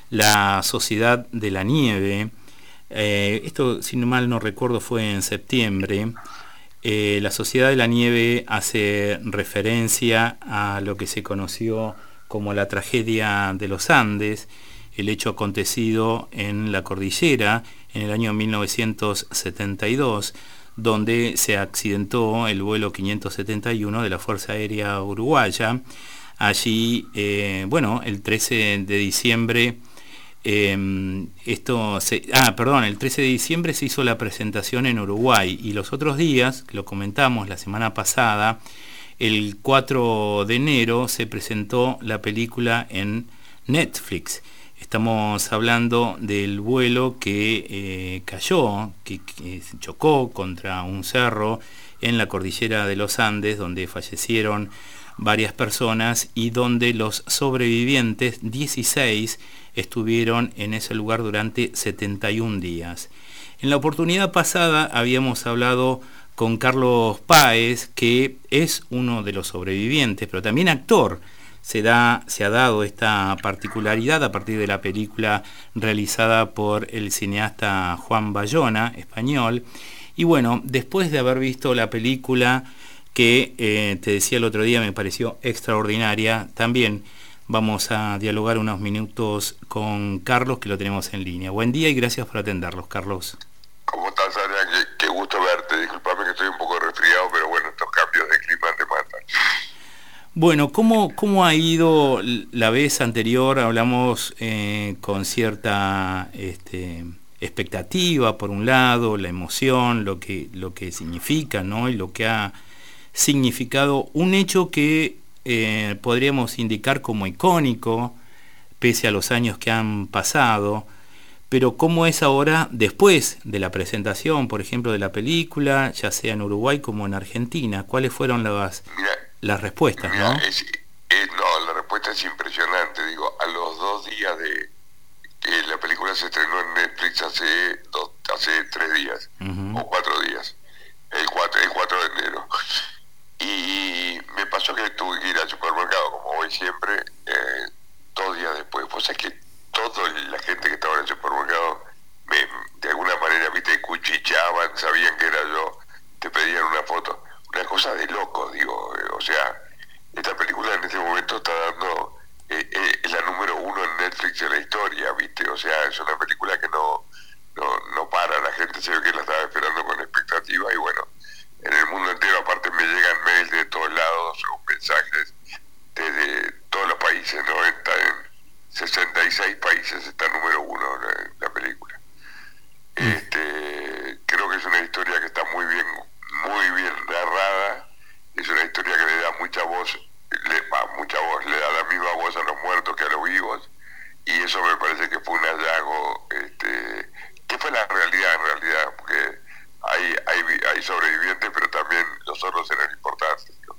La Sociedad de la Nieve. Esto, si mal no recuerdo, fue en septiembre. La Sociedad de la Nieve hace referencia a lo que se conoció como la tragedia de los Andes, el hecho acontecido en la cordillera en el año 1972, donde se accidentó el vuelo 571 de la Fuerza Aérea Uruguaya. Allí, el 13 de diciembre, el 13 de diciembre se hizo la presentación en Uruguay, y los otros días, que lo comentamos la semana pasada, el 4 de enero se presentó la película en Netflix. Estamos hablando del vuelo que cayó, que chocó contra un cerro en la cordillera de los Andes, donde fallecieron varias personas y donde los sobrevivientes, 16, estuvieron en ese lugar durante 71 días. En la oportunidad pasada habíamos hablado con Carlos Páez, que es uno de los sobrevivientes, pero también actor. Se ha dado esta particularidad a partir de la película realizada por el cineasta Juan Bayona, español. Y bueno, después de haber visto la película, que te decía el otro día me pareció extraordinaria, también vamos a dialogar unos minutos con Carlos, que lo tenemos en línea. Buen día y gracias por atenderlos, Carlos. ¿Cómo estás, Adrián? Qué gusto verte. Disculpame que estoy un poco resfriado, pero bueno, estos cambios de clima te matan. Bueno, ¿cómo ha ido la vez anterior? Hablamos con cierta expectativa, por un lado, la emoción, lo que significa, ¿no? Y lo que ha significado un hecho que podríamos indicar como icónico, pese a los años que han pasado. Pero ¿cómo es ahora, después de la presentación, por ejemplo, de la película, ya sea en Uruguay como en Argentina? ¿Cuáles fueron las respuestas? Mira, la respuesta es impresionante. Digo, a los 2 días de que la película se estrenó en Netflix hace 3 días, o 4 días, el 4 de enero. Y me pasó que tuve que ir al supermercado, como voy siempre, 2 días después. Pues es que toda la gente que estaba en el supermercado de alguna manera, viste, cuchicheaban, sabían que era yo, te pedían una foto. Una cosa de loco, digo, o sea, esta película en este momento está dando, es la número 1 en Netflix en la historia, viste, o sea, es una película que no para, la gente se ve que la estaba esperando con expectativa, y bueno, en el mundo entero aparte me llegan mails de todos lados, o mensajes desde todos los países, ¿no? Está en 66 países, está número 1 la película. Creo que es una historia que está muy bien narrada, es una historia que le da mucha voz, le da la misma voz a los muertos que a los vivos, y eso me parece que fue un hallazgo, que fue la realidad en realidad, porque hay sobrevivientes, pero también los otros eran importantes, ¿no?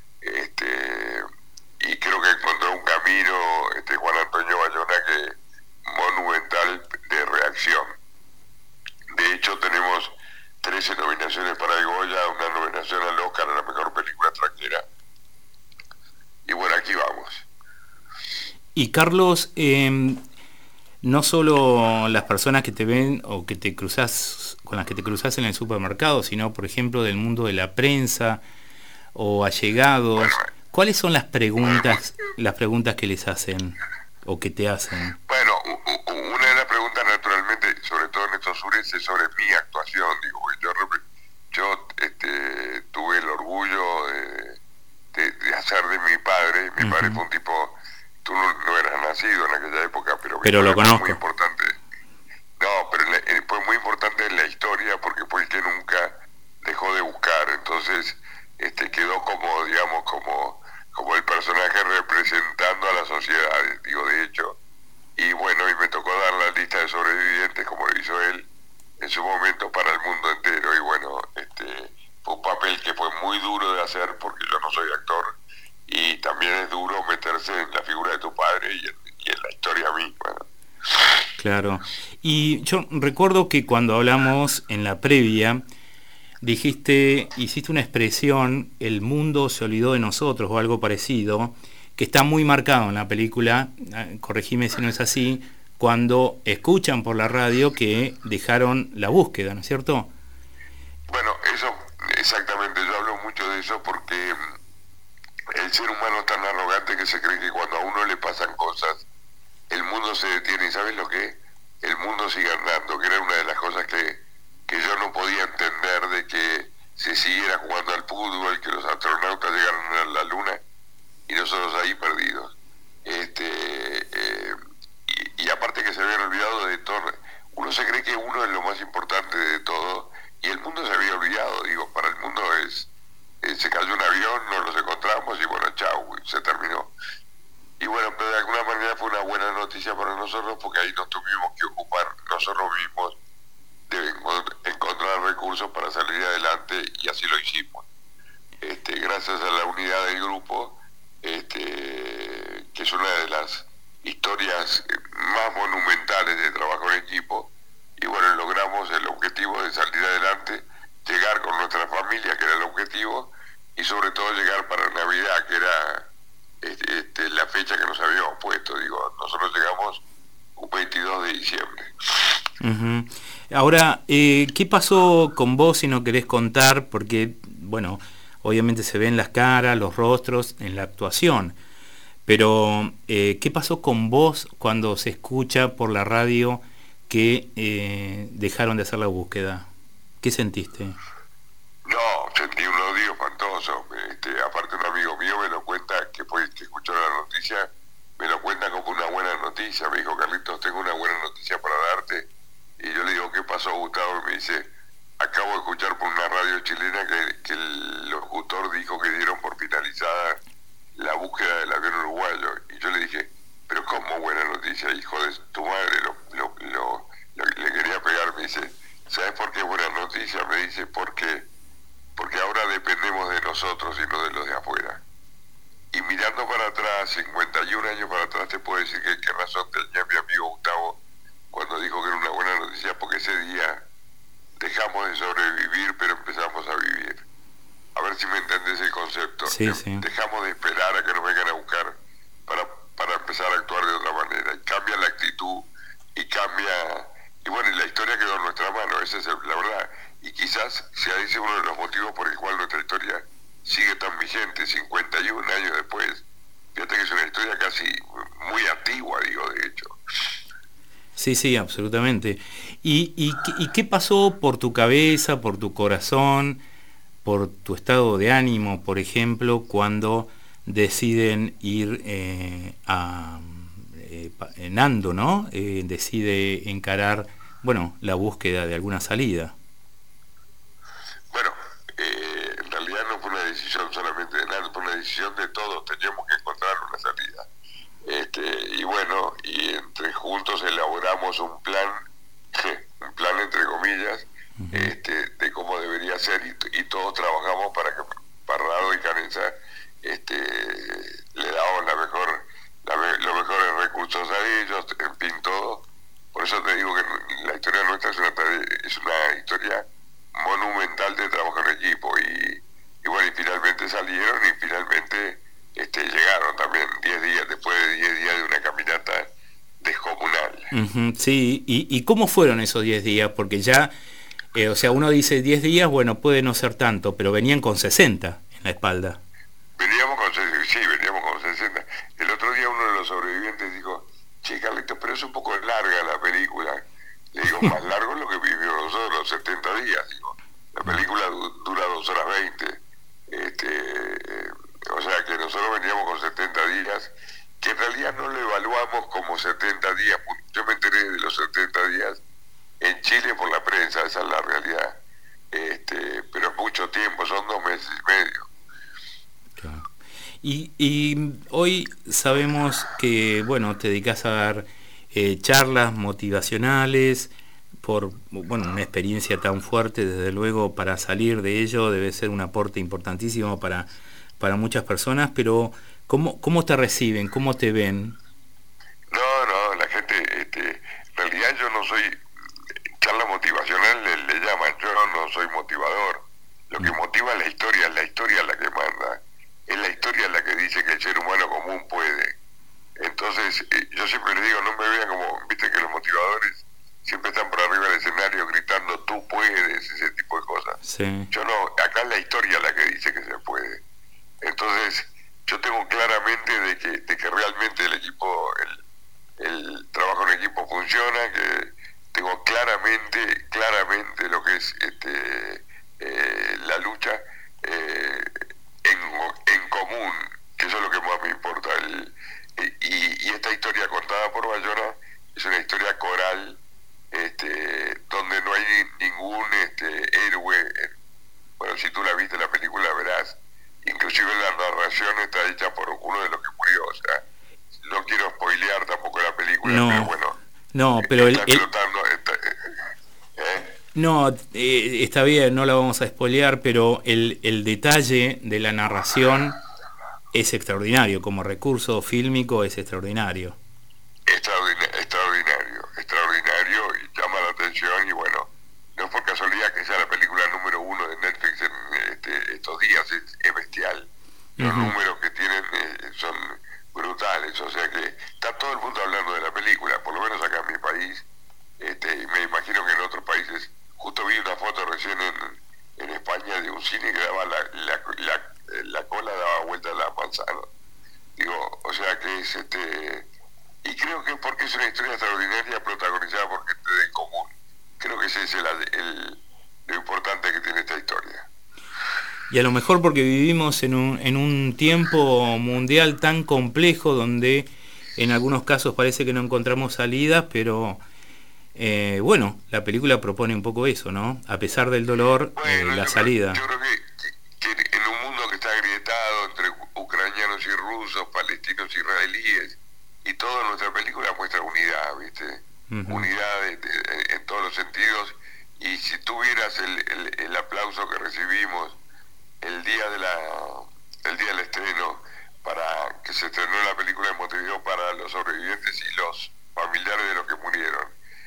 Y creo que encontró un camino, Juan Antonio Bayona, que monumental de reacción. De hecho, tenemos 13 nominaciones para el Goya, una nominación al Oscar a la mejor película extranjera. Y bueno, aquí vamos. Y Carlos, no solo las personas que te ven o que te cruzas, con las que te cruzas en el supermercado, sino, por ejemplo, del mundo de la prensa o allegados. Bueno, ¿cuáles son las preguntas que les hacen o que te hacen? Bueno, una de las preguntas, naturalmente, sobre todo en estos sures, es sobre mi actuación. Digo, yo tuve el orgullo de hacer de mi padre. Mi padre fue un tipo, tú no eras nacido en aquella época, pero lo conozco. Muy importante. No, pero fue muy importante en la historia, porque fue el que nunca dejó de buscar. Entonces quedó como, digamos, como el personaje representando a la sociedad, digo, de hecho. Y bueno, y me tocó dar la lista de sobrevivientes, como lo hizo él en su momento, para el mundo entero. Y bueno, fue un papel que fue muy duro de hacer, porque yo no soy actor, y también es duro meterse en la figura de tu padre y en la historia misma, ¿no? Claro. Y yo recuerdo que cuando hablamos en la previa, hiciste una expresión, el mundo se olvidó de nosotros, o algo parecido, que está muy marcado en la película, corregime si no es así, cuando escuchan por la radio que dejaron la búsqueda, ¿no es cierto? Bueno, eso, exactamente, yo hablo mucho de eso porque el ser humano es tan arrogante que se cree que cuando a uno le pasan cosas, el mundo se detiene. ¿Y sabes lo que? El mundo sigue andando, que era una de las cosas que yo no podía entender, de que se siguiera jugando al fútbol, que los astronautas llegaran a la luna y nosotros ahí perdidos. Y aparte que se habían olvidado de todo. Uno se cree que uno es lo más importante de todo y el mundo se había olvidado. Digo, para el mundo se cayó un avión, nos los encontramos y bueno, chau, se terminó. Y bueno, pero de alguna manera fue una buena noticia para nosotros porque ahí nos tuvimos que ocupar nosotros mismos de encontrar recursos para salir adelante y así lo hicimos. Gracias a la unidad del grupo, que es una de las historias más monumentales de trabajo en equipo, y bueno, logramos el objetivo de salir adelante, llegar con nuestra familia, que era el objetivo, y sobre todo llegar para Navidad, que era la fecha que nos habíamos puesto. Digo, nosotros llegamos un 22 de diciembre. Uh-huh. Ahora, ¿qué pasó con vos si no querés contar? Porque, bueno, obviamente se ven las caras, los rostros en la actuación, pero ¿qué pasó con vos cuando se escucha por la radio que dejaron de hacer la búsqueda? ¿Qué sentiste? No, sentí un odio espantoso. Aparte un amigo mío me lo cuenta, que escuchó la noticia, me lo cuenta como una buena noticia. Me dijo, Carlitos, tengo una buena noticia para darte. Y yo le digo, ¿qué pasó, Gustavo? Y me dice, acabo de escuchar por una radio chilena que el locutor dijo que dieron por finalizada la búsqueda del avión uruguayo. Y yo le dije, pero ¿cómo buena noticia, hijo de tu madre? Le quería pegar. Me dice, ¿sabes por qué buena noticia? Me dice, porque ahora dependemos de nosotros y no de los de afuera. Y mirando para atrás, 51 años para atrás, te puedo decir que qué razón tenía mi amigo Gustavo cuando dijo que era una buena noticia, porque ese día dejamos de sobrevivir, pero empezamos a vivir. A ver si me entendés el concepto. Sí, sí. Dejamos de esperar a que nos vengan a buscar para empezar a actuar de otra manera. Y cambia la actitud y cambia. Y bueno, y la historia quedó en nuestra mano, esa es la verdad. Y quizás sea ese uno de los motivos por el cual nuestra historia sigue tan vigente, 51 años después. Fíjate que es una historia casi muy antigua, digo, de hecho. Sí, sí, absolutamente. ¿Y qué pasó por tu cabeza, por tu corazón, por tu estado de ánimo, por ejemplo, cuando deciden ir Nando, ¿no? Decide encarar, bueno, la búsqueda de alguna salida. Bueno, en realidad no fue una decisión solamente de Nando, fue una decisión de todos. Teníamos que encontrar una salida. Y bueno, y entre juntos elaboramos un plan entre comillas, uh-huh, de cómo debería ser, y todos trabajamos para que Parrado y Carenza le damos los mejores recursos a ellos, en fin, todo. Por eso te digo que la historia nuestra es una historia monumental de trabajo en equipo, y bueno, y finalmente salieron y finalmente llegaron también 10 días, después de 10 días de una caminata descomunal. Uh-huh, sí, ¿y cómo fueron esos 10 días? Porque ya, o sea, uno dice 10 días, bueno, puede no ser tanto, pero venían con 60 en la espalda. Veníamos con 60. El otro día uno de los sobrevivientes dijo, che, Carlitos, pero es un poco larga la película. Le digo, más largo es lo que vivió nosotros, 70 días, digo. La película dura 2 horas 20. O sea que nosotros veníamos con 70 días, que en realidad no lo evaluamos como 70 días. Yo me enteré de los 70 días en Chile por la prensa, esa es la realidad. Pero es mucho tiempo, son 2 meses y medio. Claro. Y hoy sabemos que, bueno, te dedicas a dar charlas motivacionales por, bueno, una experiencia tan fuerte, desde luego, para salir de ello debe ser un aporte importantísimo para muchas personas, pero ¿cómo te reciben? ¿Cómo te ven? No, la gente, en realidad yo no soy, charla motivacional le llaman, yo no soy motivador. Lo que motiva es la historia la que manda, es la historia la que dice que el ser humano común puede. Entonces, yo siempre les digo, no me vean como, viste que Sí. Yo no, acá es la historia la que dice que se puede. Entonces, yo tengo claramente de que realmente el equipo, el trabajo en equipo funciona, que tengo claramente lo que es la lucha en común, que eso es lo que más me importa. Y esta historia contada por Bayona es una historia coral, donde no hay ningún héroe. Bueno, si tú la viste la película verás, inclusive la narración está hecha por uno de los que murió, o sea, no quiero spoilear tampoco la película, No, pero bueno. no, pero ¿Eh? está bien, no la vamos a spoilear, pero el detalle de la narración es extraordinario, como recurso fílmico es extraordinario. Extraordinario y llama la atención, y bueno, no es por casualidad que sea la película número 1 de Netflix en estos días, es bestial. Los números que tienen son brutales, o sea que está todo el mundo hablando de la película, por lo menos acá en mi país, y me imagino que en otros países. Justo vi una foto recién en España de un cine que daba la cola, daba vuelta a la manzana. Digo, o sea que es y creo que porque es una historia extraordinaria protagonizada por gente del común. Creo que ese es lo importante que tiene esta historia. Y a lo mejor porque vivimos en un tiempo mundial tan complejo donde en algunos casos parece que no encontramos salidas, pero bueno, la película propone un poco eso, ¿no? A pesar del dolor, bueno, la salida. Yo creo que en un mundo que está agrietado entre ucranianos y rusos, palestinos y israelíes, y toda nuestra película muestra unidad, ¿viste? Unidad en todos los sentidos. Y si tú vieras el aplauso que recibimos el día del estreno, para que se estrenó la película en Montevideo para los sobrevivientes y los familiares de los que murieron,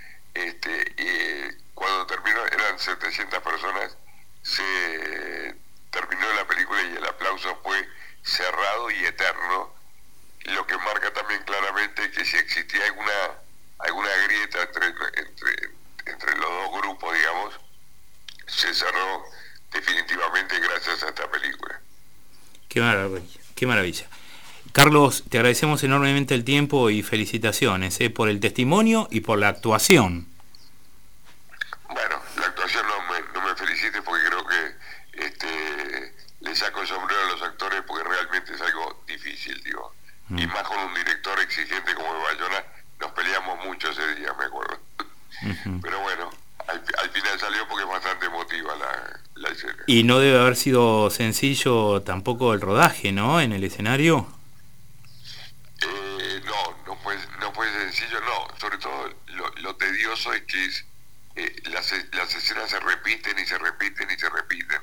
cuando terminó, eran 700 personas, se terminó la película y el aplauso fue cerrado y eterno, lo que marca también claramente que si existía alguna grieta entre los dos grupos, digamos, se cerró definitivamente gracias a esta película. Qué maravilla, qué maravilla. Carlos, te agradecemos enormemente el tiempo y felicitaciones por el testimonio y por la actuación. Bueno, la actuación no me felicites, porque creo que le saco el sombrero a los actores, porque realmente es algo difícil, digo. Y más con un director exigente como Bayona, nos peleamos mucho ese día, me acuerdo. Pero bueno, al final salió porque es bastante emotiva la escena. Y no debe haber sido sencillo tampoco el rodaje, ¿no? En el escenario. No fue sencillo, no. Sobre todo lo tedioso es que las escenas se repiten y se repiten y se repiten.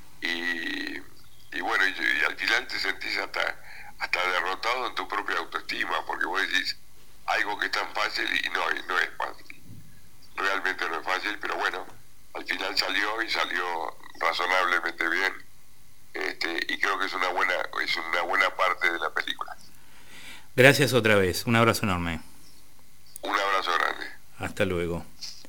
Y bueno, y al final te sentís hasta derrotado en tu propia autoestima, porque vos decís algo que es tan fácil y no es fácil. Realmente no es fácil, pero bueno, al final salió razonablemente bien, y creo que es una buena parte de la película. Gracias otra vez, un abrazo enorme. Un abrazo grande. Hasta luego.